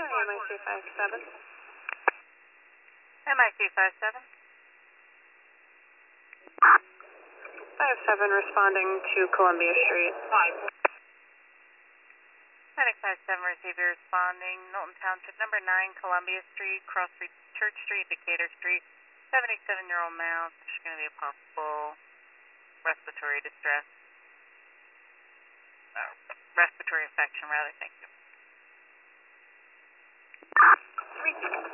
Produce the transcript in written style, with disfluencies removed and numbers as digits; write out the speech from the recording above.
MIC 57. MIC 57. 57 responding to Columbia Street. Medic 57 receiver responding, Knowlton Township, number 9, Columbia Street, Cross Street, Church Street, Decatur Street, 77-year-old male. There's going to be a possible respiratory distress. Respiratory infection, rather, thank you.